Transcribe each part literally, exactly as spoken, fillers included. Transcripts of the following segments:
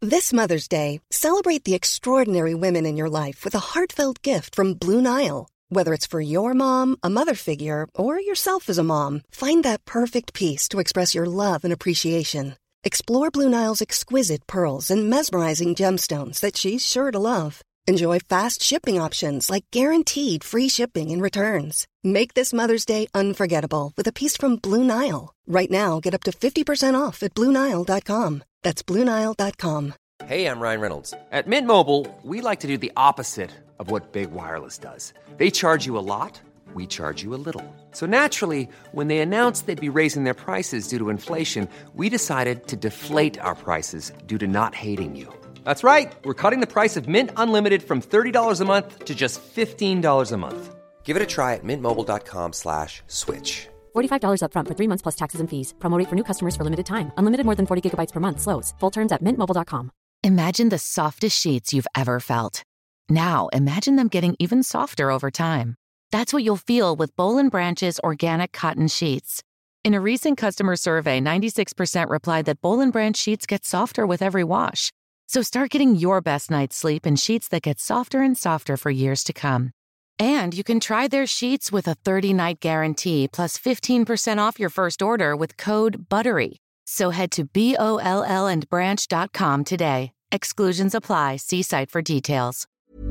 This Mother's Day, celebrate the extraordinary women in your life with a heartfelt gift from Blue Nile. Whether it's for your mom, a mother figure, or yourself as a mom, find that perfect piece to express your love and appreciation. Explore Blue Nile's exquisite pearls and mesmerizing gemstones that she's sure to love. Enjoy fast shipping options like guaranteed free shipping and returns. Make this Mother's Day unforgettable with a piece from Blue Nile. Right now, get up to fifty percent off at blue nile dot com. That's blue nile dot com. Hey, I'm Ryan Reynolds. At Mint Mobile, we like to do the opposite of what Big Wireless does. They charge you a lot, we charge you a little. So naturally, when they announced they'd be raising their prices due to inflation, we decided to deflate our prices due to not hating you. That's right. We're cutting the price of Mint Unlimited from thirty dollars a month to just fifteen dollars a month. Give it a try at mintmobile.com slash switch. forty-five dollars up front for three months plus taxes and fees. Promo rate for new customers for limited time. Unlimited more than forty gigabytes per month. Slows full terms at mint mobile dot com. Imagine the softest sheets you've ever felt. Now imagine them getting even softer over time. That's what you'll feel with Boll and Branch's organic cotton sheets. In a recent customer survey, ninety-six percent replied that Boll and Branch sheets get softer with every wash. So start getting your best night's sleep in sheets that get softer and softer for years to come. And you can try their sheets with a thirty-night guarantee plus fifteen percent off your first order with code BUTTERY. So head to B O L L and branch dot com today. Exclusions apply. See site for details.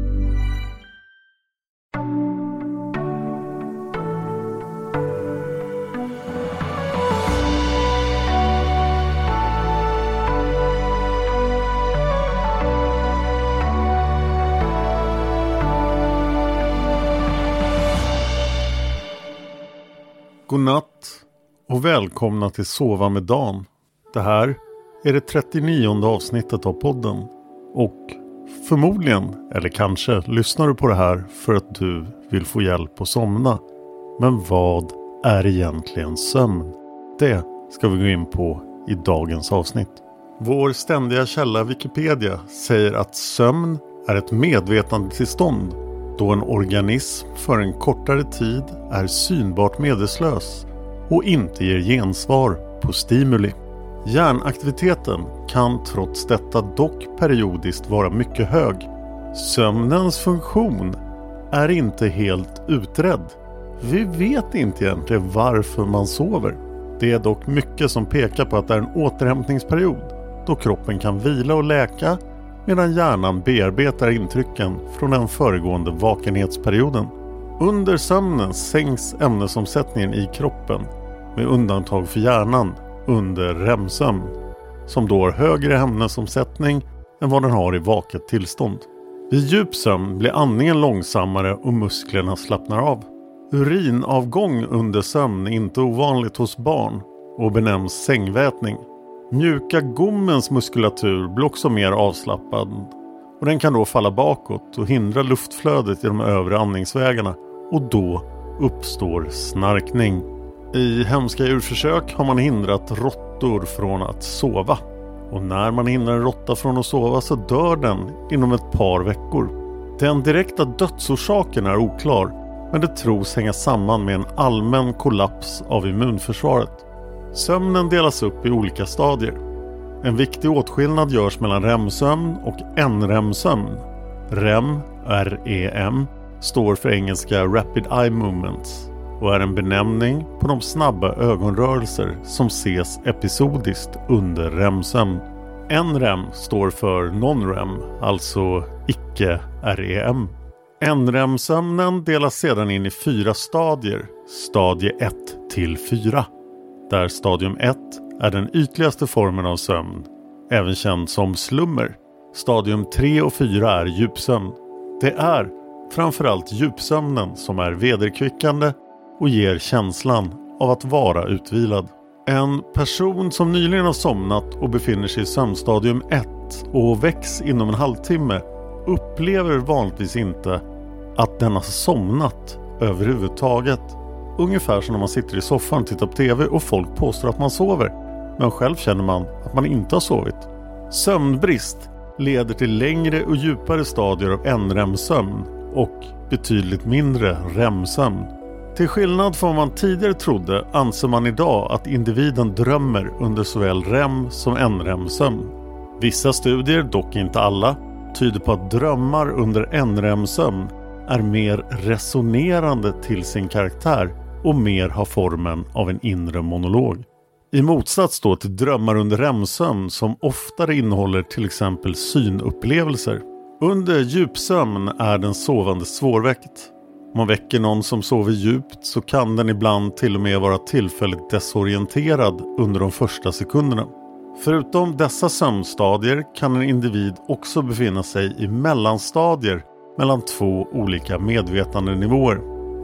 Godnatt och välkomna till Sova med Dan. Det här är det trettionionde avsnittet av podden. Och förmodligen, eller kanske, lyssnar du på det här för att du vill få hjälp att somna. Men vad är egentligen sömn? Det ska vi gå in på i dagens avsnitt. Vår ständiga källa Wikipedia säger att sömn är ett medvetandetillstånd då en organism för en kortare tid är synbart medvetslös och inte ger gensvar på stimuli. Hjärnaktiviteten kan trots detta dock periodiskt vara mycket hög. Sömnens funktion är inte helt utredd. Vi vet inte egentligen varför man sover. Det är dock mycket som pekar på att det är en återhämtningsperiod då kroppen kan vila och läka medan hjärnan bearbetar intrycken från den föregående vakenhetsperioden. Under sömnen sänks ämnesomsättningen i kroppen med undantag för hjärnan under R E M-sömn som då har högre ämnesomsättning än vad den har i vaket tillstånd. Vid djup sömn blir andningen långsammare och musklerna slappnar av. Urinavgång under sömn är inte ovanligt hos barn och benämns sängvätning. Mjuka gommens muskulatur blir också mer avslappnad och den kan då falla bakåt och hindra luftflödet i de övre andningsvägarna och då uppstår snarkning. I hemska djurförsök har man hindrat råttor från att sova och när man hindrar en råtta från att sova så dör den inom ett par veckor. Den direkta dödsorsaken är oklar men det tros hänga samman med en allmän kollaps av immunförsvaret. Sömnen delas upp i olika stadier. En viktig åtskillnad görs mellan R E M-sömn och N R E M-sömn. R E M, R E M, står för engelska Rapid Eye Movements och är en benämning på de snabba ögonrörelser som ses episodiskt under R E M-sömn. N R E M står för Non-R E M, alltså icke-R E M. N R E M-sömnen delas sedan in i fyra stadier, stadie ett till fyra. Där stadium ett är den ytligaste formen av sömn, även känd som slummer. Stadium tre och fyra är djupsömn. Det är framförallt djupsömnen som är vederkvickande och ger känslan av att vara utvilad. En person som nyligen har somnat och befinner sig i sömnstadium ett och väcks inom en halvtimme upplever vanligtvis inte att den har somnat överhuvudtaget. Ungefär som när man sitter i soffan och tittar på tv och folk påstår att man sover. Men själv känner man att man inte har sovit. Sömnbrist leder till längre och djupare stadier av N R E M-sömn och betydligt mindre R E M-sömn. Till skillnad från vad man tidigare trodde anser man idag att individen drömmer under såväl R E M som N R E M-sömn. Vissa studier, dock inte alla, tyder på att drömmar under en R E M-sömn är mer resonerande till sin karaktär och mer har formen av en inre monolog. I motsats då till drömmar under R E M-sömn som oftare innehåller till exempel synupplevelser. Under djupsömn är den sovande svårväckt. Om man väcker någon som sover djupt så kan den ibland till och med vara tillfälligt desorienterad under de första sekunderna. Förutom dessa sömnstadier kan en individ också befinna sig i mellanstadier mellan två olika medvetandenivåer.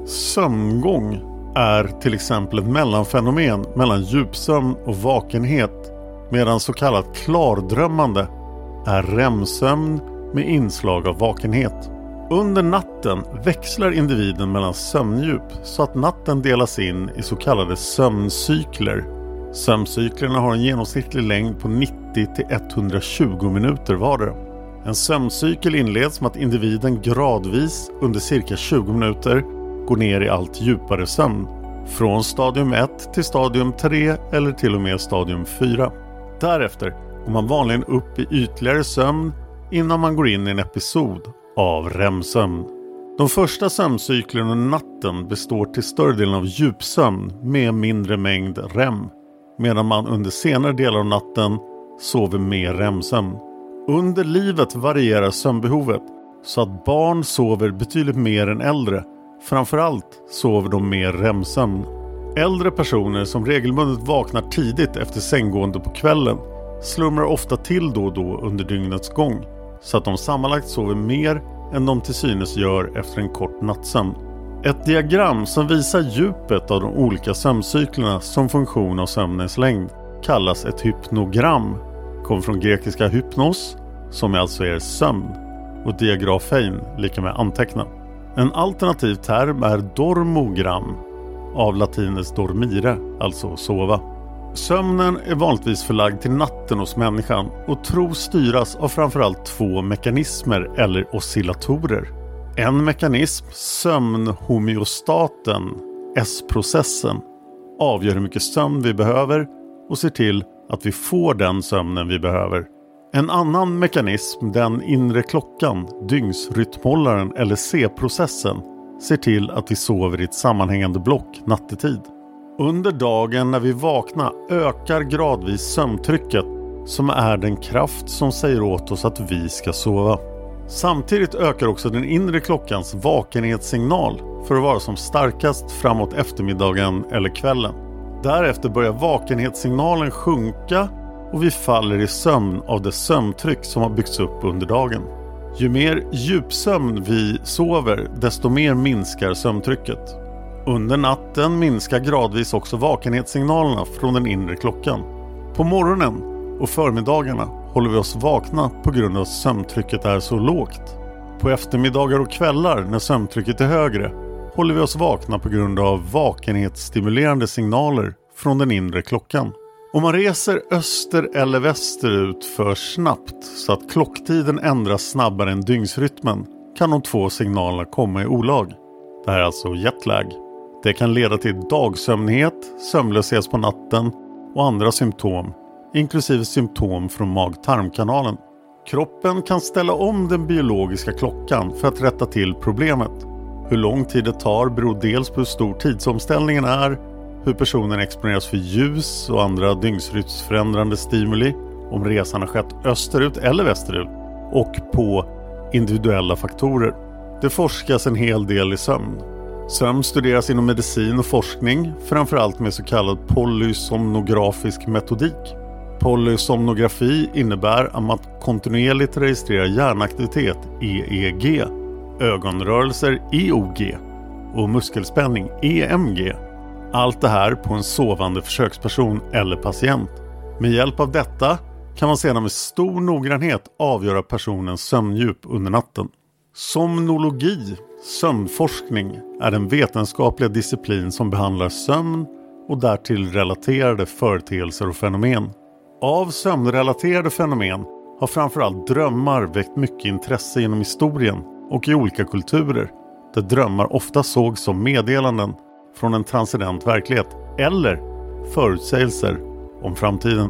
Sömngång är till exempel ett mellanfenomen mellan djupsömn och vakenhet, medan så kallat klardrömmande är R E M-sömn med inslag av vakenhet. Under natten växlar individen mellan sömndjup så att natten delas in i så kallade sömncykler. Sömncyklerna har en genomsnittlig längd på nittio till etthundratjugo minuter vardera. En sömncykel inleds med att individen gradvis under cirka tjugo minuter går ner i allt djupare sömn. Från stadium ett till stadium tre eller till och med stadium fyra. Därefter går man vanligen upp i ytligare sömn innan man går in i en episod av R E M-sömn. De första sömncyklerna under natten består till större delen av djupsömn med mindre mängd R E M, medan man under senare delar av natten sover mer R E M-sömn. Under livet varierar sömnbehovet så att barn sover betydligt mer än äldre. Framförallt sover de mer R E M-sömn. Äldre personer som regelbundet vaknar tidigt efter sänggående på kvällen slumrar ofta till då och då under dygnets gång, så att de sammanlagt sover mer än de till synes gör efter en kort nattsömn. Ett diagram som visar djupet av de olika sömncyklerna som funktion av sömnens längd kallas ett hypnogram. Kommer från grekiska hypnos, som alltså är sömn, och diagrafein, lika med anteckna. En alternativ term är dormogram, av latinets dormire, alltså sova. Sömnen är vanligtvis förlagd till natten hos människan och tros styras av framförallt två mekanismer eller oscillatorer. En mekanism, sömnhomeostaten, S-processen, avgör hur mycket sömn vi behöver och ser till att vi får den sömnen vi behöver. En annan mekanism, den inre klockan, dygnsrytmhållaren eller C-processen, ser till att vi sover i ett sammanhängande block nattetid. Under dagen när vi vaknar ökar gradvis sömntrycket, som är den kraft som säger åt oss att vi ska sova. Samtidigt ökar också den inre klockans vakenhetssignal för att vara som starkast framåt eftermiddagen eller kvällen. Därefter börjar vakenhetssignalen sjunka och vi faller i sömn av det sömntryck som har byggts upp under dagen. Ju mer djupsömn vi sover, desto mer minskar sömntrycket. Under natten minskar gradvis också vakenhetssignalerna från den inre klockan. På morgonen och förmiddagarna håller vi oss vakna på grund av att sömntrycket är så lågt. På eftermiddagar och kvällar när sömntrycket är högre håller vi oss vakna på grund av vakenhetsstimulerande signaler från den inre klockan. Om man reser öster eller västerut för snabbt så att klocktiden ändras snabbare än dygnsrytmen kan de två signalerna komma i olag. Det här är alltså jetlag. Det kan leda till dagsömnighet, sömnlöshet på natten och andra symptom, inklusive symptom från mag-tarmkanalen. Kroppen kan ställa om den biologiska klockan för att rätta till problemet. Hur lång tid det tar beror dels på hur stor tidsomställningen är, hur personen exponeras för ljus och andra dygnsrytmsförändrande stimuli, om resan har skett österut eller västerut, och på individuella faktorer. Det forskas en hel del i sömn. Sömn studeras inom medicin och forskning, framförallt med så kallad polysomnografisk metodik. Polysomnografi innebär att man kontinuerligt registrerar hjärnaktivitet, E E G, ögonrörelser, E O G, och muskelspänning, E M G. Allt det här på en sovande försöksperson eller patient. Med hjälp av detta kan man sedan med stor noggrannhet avgöra personens sömndjup under natten. Somnologi, sömnforskning, är en vetenskaplig disciplin som behandlar sömn och därtill relaterade företeelser och fenomen. Av sömnrelaterade fenomen har framförallt drömmar väckt mycket intresse inom historien och i olika kulturer, där drömmar ofta sågs som meddelanden från en transcendent verklighet eller förutsägelser om framtiden.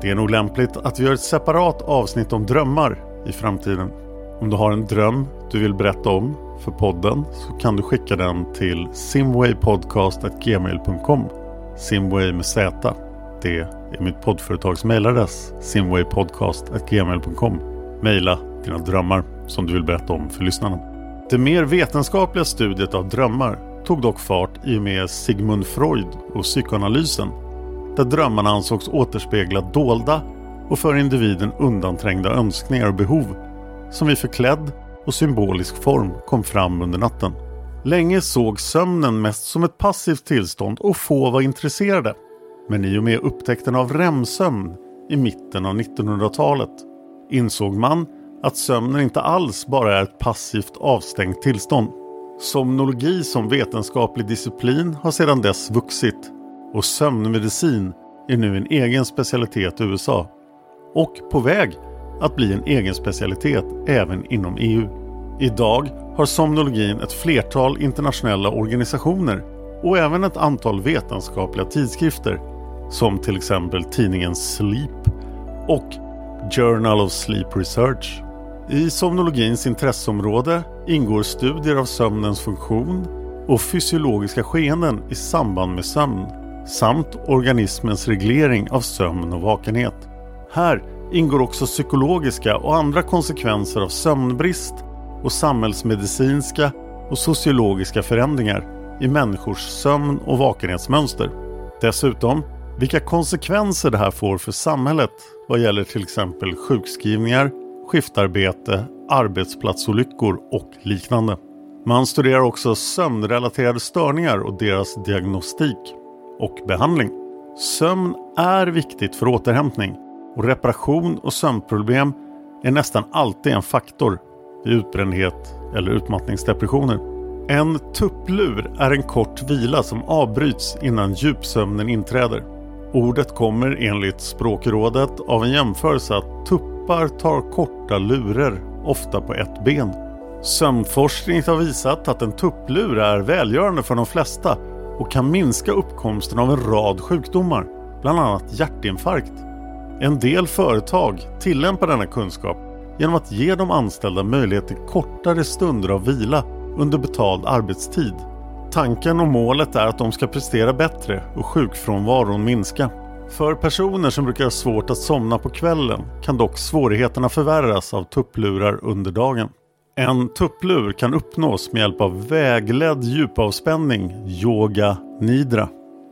Det är nog lämpligt att vi gör ett separat avsnitt om drömmar i framtiden. Om du har en dröm du vill berätta om för podden så kan du skicka den till simwaypodcast at gmail dot com. Simway med Z. Det är mitt poddföretags mailadress, simwaypodcast at gmail dot com. Maila dina drömmar som du vill berätta om för lyssnarna. Det mer vetenskapliga studiet av drömmar tog dock fart i och med Sigmund Freud och psykoanalysen, där drömmarna ansågs återspegla dolda och för individen undanträngda önskningar och behov som i förklädd och symbolisk form kom fram under natten. Länge såg sömnen mest som ett passivt tillstånd och få var intresserade. Men i och med upptäckten av R E M-sömn i mitten av nittonhundratalet insåg man att sömnen inte alls bara är ett passivt avstängt tillstånd. Somnologi som vetenskaplig disciplin har sedan dess vuxit och sömnmedicin är nu en egen specialitet i U S A och på väg att bli en egen specialitet även inom E U. Idag har somnologin ett flertal internationella organisationer och även ett antal vetenskapliga tidskrifter som till exempel tidningen Sleep och Journal of Sleep Research. I somnologins intresseområde ingår studier av sömnens funktion och fysiologiska skeenden i samband med sömn samt organismens reglering av sömn och vakenhet. Här ingår också psykologiska och andra konsekvenser av sömnbrist och samhällsmedicinska och sociologiska förändringar i människors sömn- och vakenhetsmönster. Dessutom vilka konsekvenser det här får för samhället vad gäller till exempel sjukskrivningar, skiftarbete, arbetsplatsolyckor och liknande. Man studerar också sömnrelaterade störningar och deras diagnostik och behandling. Sömn är viktigt för återhämtning och reparation och sömnproblem är nästan alltid en faktor vid utbrändhet eller utmattningsdepressioner. En tupplur är en kort vila som avbryts innan djupsömnen inträder. Ordet kommer enligt språkrådet av en jämförelse att tuppar tar korta lurer, ofta på ett ben. Sömnforskning har visat att en tupplur är välgörande för de flesta och kan minska uppkomsten av en rad sjukdomar, bland annat hjärtinfarkt. En del företag tillämpar denna kunskap genom att ge de anställda möjlighet till kortare stunder av vila under betald arbetstid. Tanken och målet är att de ska prestera bättre och sjukfrånvaron minska. För personer som brukar ha svårt att somna på kvällen kan dock svårigheterna förvärras av tupplurar under dagen. En tupplur kan uppnås med hjälp av vägledd djupavspänning, yoga nidra.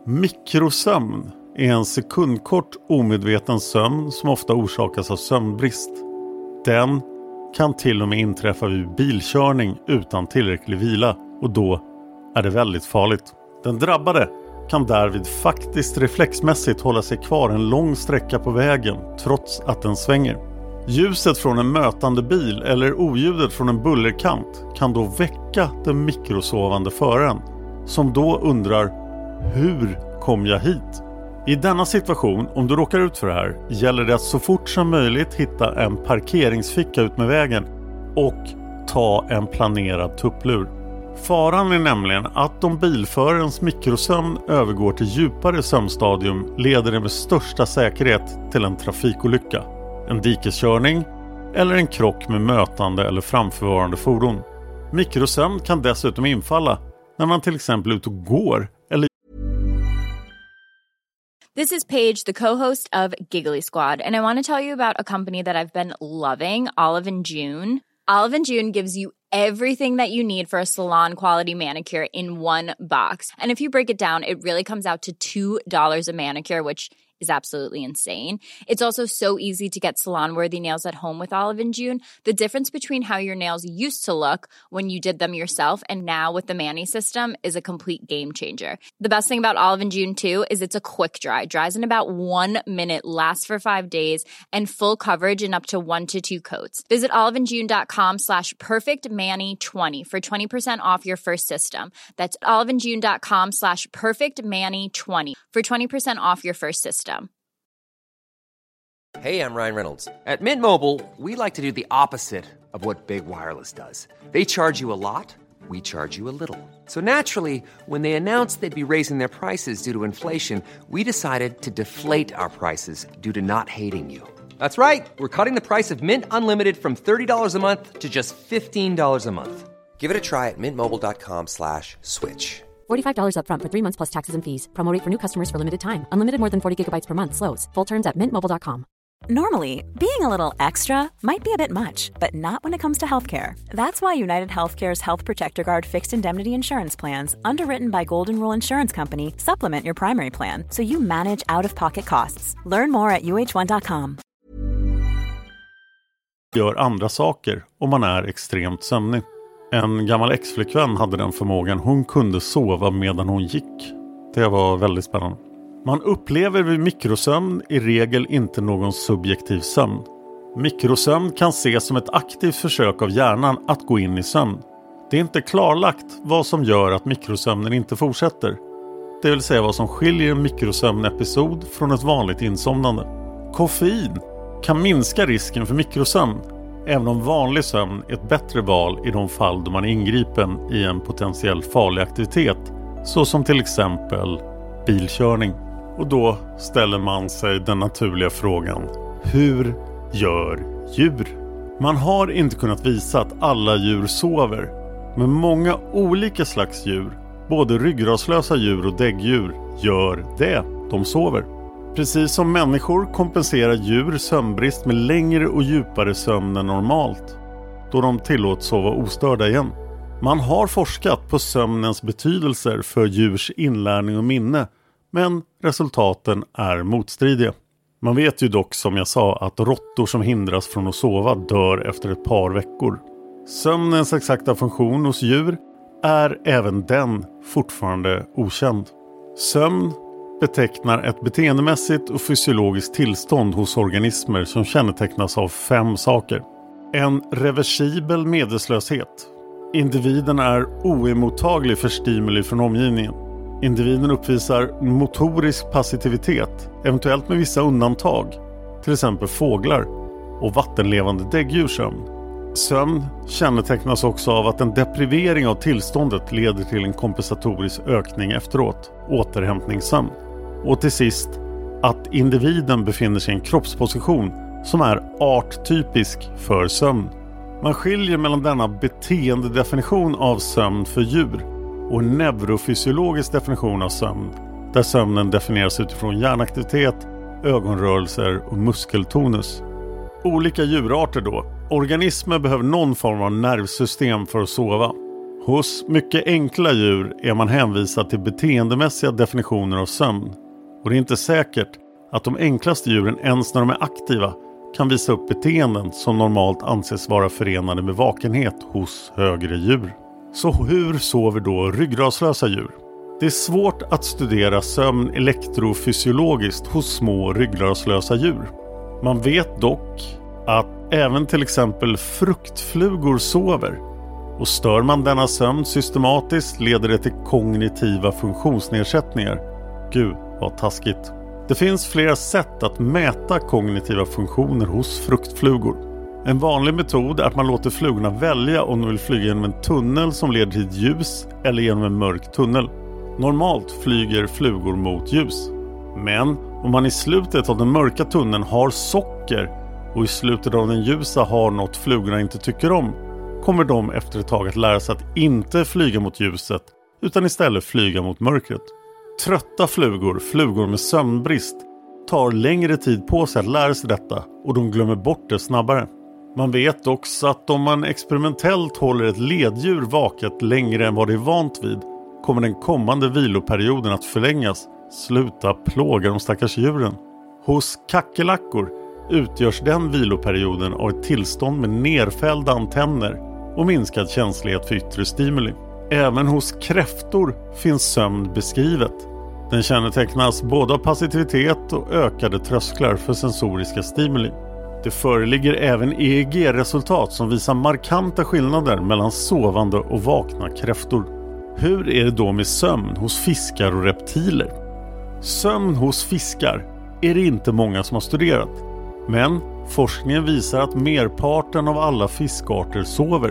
Mikrosömn är en sekundkort omedveten sömn som ofta orsakas av sömnbrist. Den kan till och med inträffa vid bilkörning utan tillräcklig vila och då är det väldigt farligt. Den drabbade kan därvid faktiskt reflexmässigt hålla sig kvar en lång sträcka på vägen trots att den svänger. Ljuset från en mötande bil eller oljudet från en bullerkant kan då väcka den mikrosovande föraren som då undrar: hur kom jag hit? I denna situation, om du råkar ut för det här, gäller det att så fort som möjligt hitta en parkeringsficka ut med vägen och ta en planerad tupplur. Faran är nämligen att om bilförarens mikrosömn övergår till djupare sömnstadium leder det med största säkerhet till en trafikolycka, en dikeskörning eller en krock med mötande eller framförvarande fordon. Mikrosömn kan dessutom infalla när man till exempel är ute och går eller. This is Paige, the co-host of Giggly Squad, and I want to tell you about a company that I've been loving, Olive and June. Olive and June gives you everything that you need for a salon quality manicure in one box. And if you break it down, it really comes out to two dollars a manicure, which is absolutely insane. It's also so easy to get salon-worthy nails at home with Olive and June. The difference between how your nails used to look when you did them yourself and now with the Mani system is a complete game changer. The best thing about Olive and June too is it's a quick dry. Dries in about one minute, lasts for five days, and full coverage in up to one to two coats. Visit oliveandjune.com slash perfectmani20 for twenty percent off your first system. That's oliveandjune.com slash perfectmani20 for twenty percent off your first system. Hey, I'm Ryan Reynolds. At Mint Mobile, we like to do the opposite of what Big Wireless does. They charge you a lot, we charge you a little. So naturally, when they announced they'd be raising their prices due to inflation, we decided to deflate our prices due to not hating you. That's right. We're cutting the price of Mint Unlimited from thirty dollars a month to just fifteen dollars a month. Give it a try at mintmobile.com slash switch. forty-five dollars up front for three months plus taxes and fees. Promo rate for new customers for limited time. Unlimited more than forty gigabytes per month slows. Full terms at mint mobile dot com. Normally, being a little extra might be a bit much, but not when it comes to healthcare. That's why United Healthcare's Health Protector Guard fixed indemnity insurance plans, underwritten by Golden Rule Insurance Company, supplement your primary plan so you manage out-of-pocket costs. Learn more at u h one dot com. Gör andra saker om man är extremt sömnig. En gammal ex-flickvän hade den förmågan. Hon kunde sova medan hon gick. Det var väldigt spännande. Man upplever vid mikrosömn i regel inte någon subjektiv sömn. Mikrosömn kan ses som ett aktivt försök av hjärnan att gå in i sömn. Det är inte klarlagt vad som gör att mikrosömnen inte fortsätter. Det vill säga vad som skiljer en mikrosömnepisod från ett vanligt insomnande. Koffein kan minska risken för mikrosömn, även om vanlig sömn är ett bättre val i de fall då man är ingripen i en potentiell farlig aktivitet, såsom till exempel bilkörning. Och då ställer man sig den naturliga frågan: hur gör djur? Man har inte kunnat visa att alla djur sover, men många olika slags djur, både ryggradslösa djur och däggdjur, gör det. De sover. Precis som människor kompenserar djur sömnbrist med längre och djupare sömn än normalt, då de tillåts sova ostörda igen. Man har forskat på sömnens betydelser för djurs inlärning och minne, men resultaten är motstridiga. Man vet ju dock, som jag sa, att råttor som hindras från att sova dör efter ett par veckor. Sömnens exakta funktion hos djur är även den fortfarande okänd. Sömn betecknar ett beteendemässigt och fysiologiskt tillstånd hos organismer som kännetecknas av fem saker. En reversibel medvetslöshet. Individen är oemottaglig för stimuli från omgivningen. Individen uppvisar motorisk passivitet, eventuellt med vissa undantag, till exempel fåglar och vattenlevande däggdjursömn. Sömn kännetecknas också av att en deprivering av tillståndet leder till en kompensatorisk ökning efteråt, återhämtningssömn. Och till sist, att individen befinner sig i en kroppsposition som är arttypisk för sömn. Man skiljer mellan denna beteendedefinition av sömn för djur och en neurofysiologisk definition av sömn, där sömnen definieras utifrån hjärnaktivitet, ögonrörelser och muskeltonus. Olika djurarter då. Organismer behöver någon form av nervsystem för att sova. Hos mycket enkla djur är man hänvisad till beteendemässiga definitioner av sömn. Och det är inte säkert att de enklaste djuren ens när de är aktiva kan visa upp beteenden som normalt anses vara förenade med vakenhet hos högre djur. Så hur sover då ryggradslösa djur? Det är svårt att studera sömn elektrofysiologiskt hos små ryggradslösa djur. Man vet dock att även till exempel fruktflugor sover. Och stör man denna sömn systematiskt leder det till kognitiva funktionsnedsättningar. Gud, vad taskigt. Det finns flera sätt att mäta kognitiva funktioner hos fruktflugor. En vanlig metod är att man låter flugorna välja om de vill flyga genom en tunnel som leder till ett ljus eller genom en mörk tunnel. Normalt flyger flugor mot ljus. Men om man i slutet av den mörka tunneln har socker och i slutet av den ljusa har något flugorna inte tycker om, kommer de efter ett tag att lära sig att inte flyga mot ljuset utan istället flyga mot mörkret. Trötta flugor, flugor med sömnbrist, tar längre tid på sig att lära sig detta och de glömmer bort det snabbare. Man vet också att om man experimentellt håller ett leddjur vaket längre än vad det är vant vid, kommer den kommande viloperioden att förlängas. Sluta plåga de stackars djuren. Hos kackerlackor utgörs den viloperioden av ett tillstånd med nerfällda antenner och minskad känslighet för yttre stimuli. Även hos kräftor finns sömn beskrivet. Den kännetecknas både av passivitet och ökade trösklar för sensoriska stimuli. Det föreligger även E E G-resultat som visar markanta skillnader mellan sovande och vakna kräftor. Hur är det då med sömn hos fiskar och reptiler? Sömn hos fiskar är det inte många som har studerat. Men forskningen visar att merparten av alla fiskarter sover.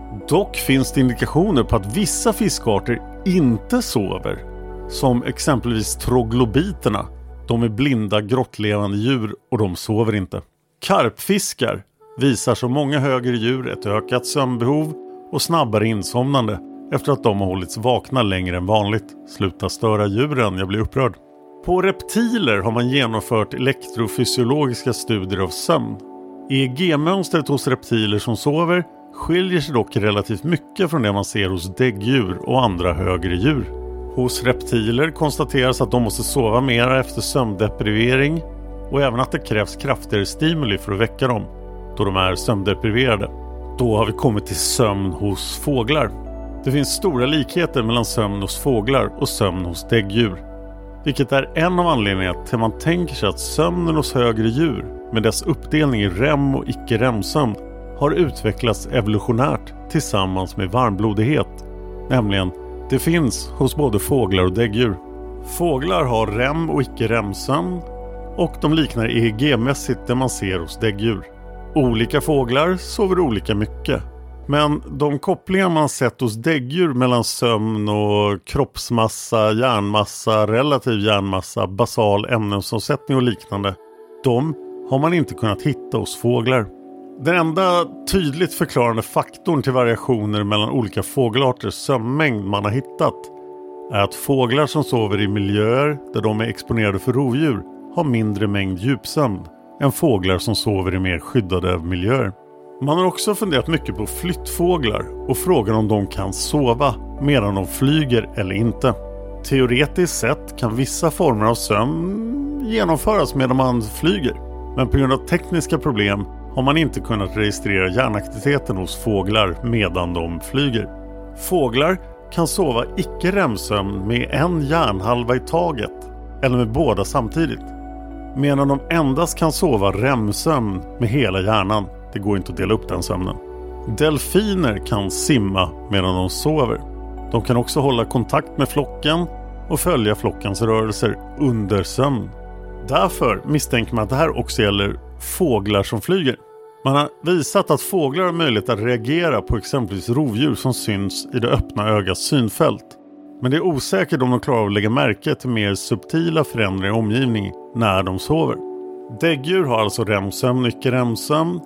Dock finns det indikationer på att vissa fiskarter inte sover, som exempelvis troglobiterna. De är blinda grottlevande djur och de sover inte. Karpfiskar visar som många högre djur ett ökat sömnbehov och snabbare insomnande efter att de har hållits vakna längre än vanligt. Sluta störa djuren, jag blir upprörd. På reptiler har man genomfört elektrofysiologiska studier av sömn. E E G-mönstret hos reptiler som sover skiljer sig dock relativt mycket från det man ser hos däggdjur och andra högre djur. Hos reptiler konstateras att de måste sova mer efter sömndeprivering och även att det krävs kraftigare stimuli för att väcka dem då de är sömndepriverade. Då har vi kommit till sömn hos fåglar. Det finns stora likheter mellan sömn hos fåglar och sömn hos däggdjur, vilket är en av anledningarna till att man tänker sig att sömnen hos högre djur med dess uppdelning i rem och icke-remsömn har utvecklats evolutionärt tillsammans med varmblodighet. Nämligen, det finns hos både fåglar och däggdjur. Fåglar har rem och icke-remsömn och de liknar E E G-mässigt det man ser hos däggdjur. Olika fåglar sover olika mycket. Men de kopplingar man sett hos däggdjur mellan sömn och kroppsmassa, hjärnmassa, relativ hjärnmassa, basal ämnesomsättning och liknande, de har man inte kunnat hitta hos fåglar. Den enda tydligt förklarande faktorn till variationer mellan olika fågelarters sömnmängd man har hittat är att fåglar som sover i miljöer där de är exponerade för rovdjur har mindre mängd djupsömn än fåglar som sover i mer skyddade miljöer. Man har också funderat mycket på flyttfåglar och frågan om de kan sova medan de flyger eller inte. Teoretiskt sett kan vissa former av sömn genomföras medan man flyger, men på grund av tekniska problem har man inte kunnat registrera hjärnaktiviteten hos fåglar medan de flyger. Fåglar kan sova icke-remsömn med en hjärnhalva i taget eller med båda samtidigt, medan de endast kan sova remsömn med hela hjärnan. Det går inte att dela upp den sömnen. Delfiner kan simma medan de sover. De kan också hålla kontakt med flocken och följa flockens rörelser under sömn. Därför misstänker man att det här också gäller fåglar som flyger. Man har visat att fåglar har möjlighet att reagera på exempelvis rovdjur som syns i det öppna ögats synfält. Men det är osäkert om de klarar av att lägga märke till mer subtila förändringar i omgivningen när de sover. Däggdjur har alltså remsömn och icke-remsömn.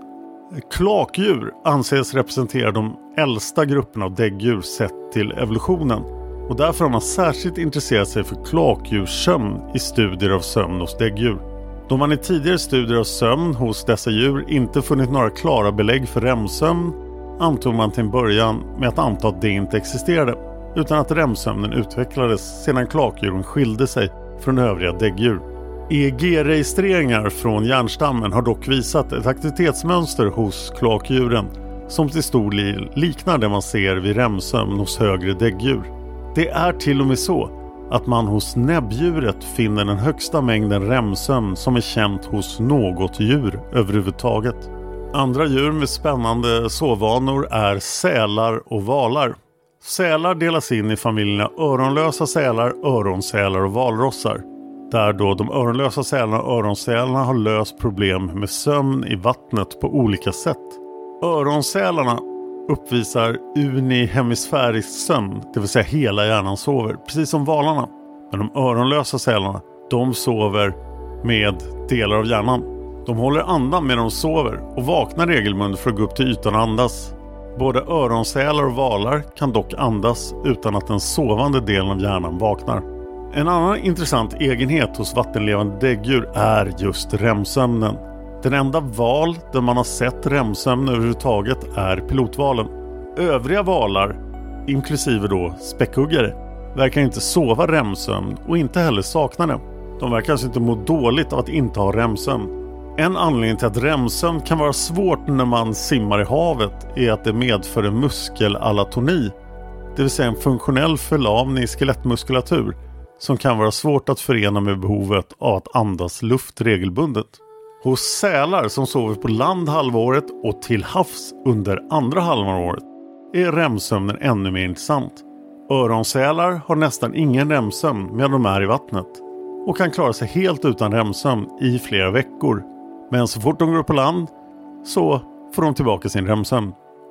Klakdjur anses representera de äldsta grupperna av däggdjur sett till evolutionen. Och därför har man särskilt intresserat sig för klakdjurssömn i studier av sömn hos däggdjur. Då man i tidigare studier av sömn hos dessa djur inte funnit några klara belägg för remsömn, antog man till en början med att anta att det inte existerade, utan att remsömnen utvecklades sedan klakdjuren skilde sig från övriga däggdjur. E E G-registreringar från hjärnstammen har dock visat ett aktivitetsmönster hos klakdjuren som till stor del liknar det man ser vid remsömn hos högre däggdjur. Det är till och med så att man hos näbbdjuret finner den högsta mängden remsömn som är känt hos något djur överhuvudtaget. Andra djur med spännande sovvanor är sälar och valar. Sälar delas in i familjerna öronlösa sälar, öronsälar och valrossar. Där då de öronlösa sälarna och öronsälarna har löst problem med sömn i vattnet på olika sätt. Öronsälarna uppvisar unihemisfärisk sömn, det vill säga hela hjärnan sover, precis som valarna. Men de öronlösa sälarna, de sover med delar av hjärnan. De håller andan medan de sover och vaknar regelbundet för att gå upp till ytan och andas. Både öronsälar och valar kan dock andas utan att den sovande delen av hjärnan vaknar. En annan intressant egenhet hos vattenlevande däggdjur är just remsömnen. Den enda val där man har sett remsömn överhuvudtaget är pilotvalen. Övriga valar, inklusive då späckhuggare, verkar inte sova remsömn och inte heller sakna det. De verkar alltså inte må dåligt av att inte ha remsömn. En anledning till att remsömn kan vara svårt när man simmar i havet är att det medför en muskelallatoni, det vill säga en funktionell förlamning i skelettmuskulatur som kan vara svårt att förena med behovet av att andas luft regelbundet. Hos sälar som sover på land halvåret och till havs under andra halvan av året är remsömnen ännu mer intressant. Öronsälar har nästan ingen remsömn medan de är i vattnet och kan klara sig helt utan remsömn i flera veckor. Men så fort de går upp på land så får de tillbaka sin remsömn.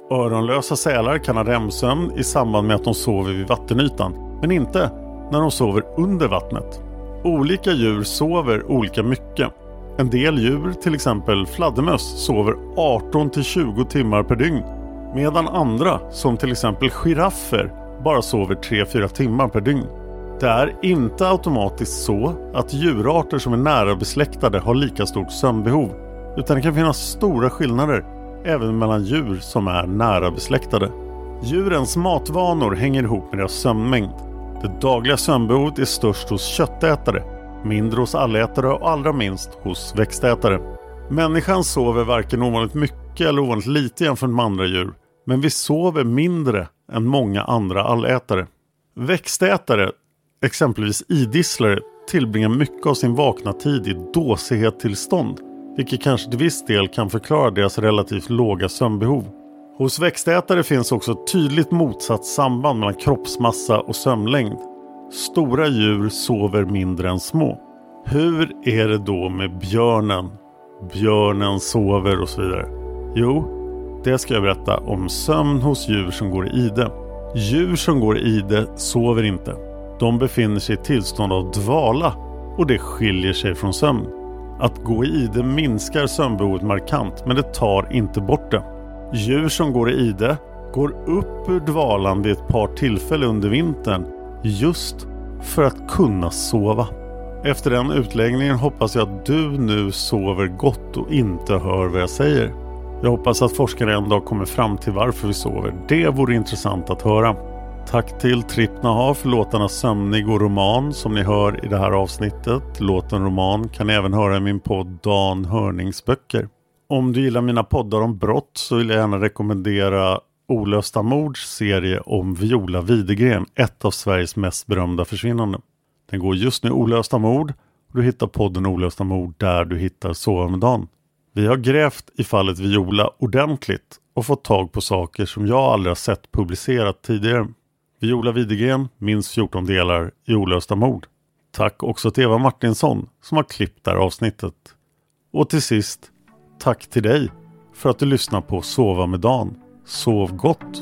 Öronlösa sälar kan ha REM-sömn i samband med att de sover vid vattenytan, men inte när de sover under vattnet. Olika djur sover olika mycket. En del djur, till exempel fladdermöss, sover arton till tjugo timmar per dygn, medan andra, som till exempel giraffer, bara sover tre till fyra timmar per dygn. Det är inte automatiskt så att djurarter som är nära besläktade har lika stort sömnbehov, utan det kan finnas stora skillnader även mellan djur som är nära besläktade. Djurens matvanor hänger ihop med deras sömnmängd. Det dagliga sömnbehovet är störst hos köttätare, mindre hos allätare och allra minst hos växtätare. Människan sover varken ovanligt mycket eller ovanligt lite jämfört med andra djur, men vi sover mindre än många andra allätare. Växtätare, exempelvis idisslare, tillbringar mycket av sin vakna tid i dåsighetstillstånd, vilket kanske till viss del kan förklara deras relativt låga sömnbehov. Hos växtätare finns också ett tydligt motsatt samband mellan kroppsmassa och sömnlängd. Stora djur sover mindre än små. Hur är det då med björnen? Björnen sover och så vidare. Jo, det ska jag berätta om sömn hos djur som går i ide. Djur som går i ide sover inte. De befinner sig i tillstånd av dvala, och det skiljer sig från sömn. Att gå i ide minskar sömnbehovet markant, men det tar inte bort det. Djur som går i ide går upp ur dvalan vid ett par tillfällen under vintern just för att kunna sova. Efter den utläggningen hoppas jag att du nu sover gott och inte hör vad jag säger. Jag hoppas att forskare en dag kommer fram till varför vi sover. Det vore intressant att höra. Tack till Trippnaha för låtarna Sömnig och Roman som ni hör i det här avsnittet. Låten Roman kan ni även höra i min podd Dan Hörningsböcker. Om du gillar mina poddar om brott så vill jag gärna rekommendera Olösta mords serie om Viola Widegren, ett av Sveriges mest berömda försvinnanden. Den går just nu Olösta mord, och du hittar podden Olösta mord där du hittar Sova med Dan. Vi har grävt i fallet Viola ordentligt och fått tag på saker som jag aldrig har sett publicerat tidigare. Viola Widegren minns fjorton delar i Olösta mord. Tack också till Eva Martinsson som har klippt det här avsnittet. Och till sist, tack till dig för att du lyssnar på Sova med Dan. Sov gott!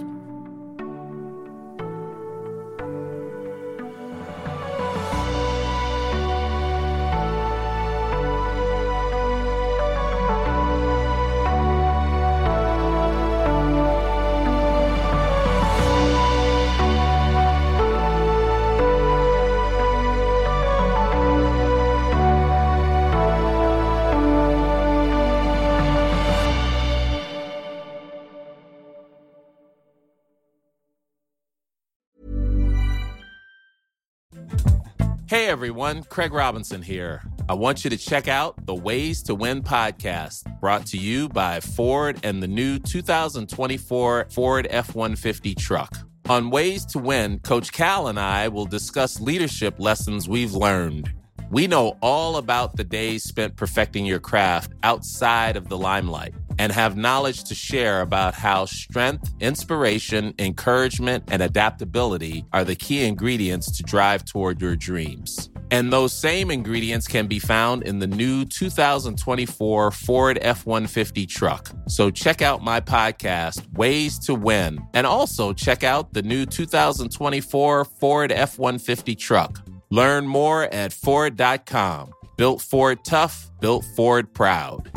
Hey everyone, Craig Robinson here. I want you to check out the Ways to Win podcast, brought to you by Ford and the new two thousand twenty-four Ford F one fifty truck. On Ways to Win, Coach Cal and I will discuss leadership lessons we've learned. We know all about the days spent perfecting your craft outside of the limelight and have knowledge to share about how strength, inspiration, encouragement, and adaptability are the key ingredients to drive toward your dreams. And those same ingredients can be found in the new two thousand twenty-four Ford F one fifty truck. So check out my podcast, Ways to Win, and also check out the new two thousand twenty-four Ford F one fifty truck. Learn more at Ford dot com. Built Ford tough, built Ford proud.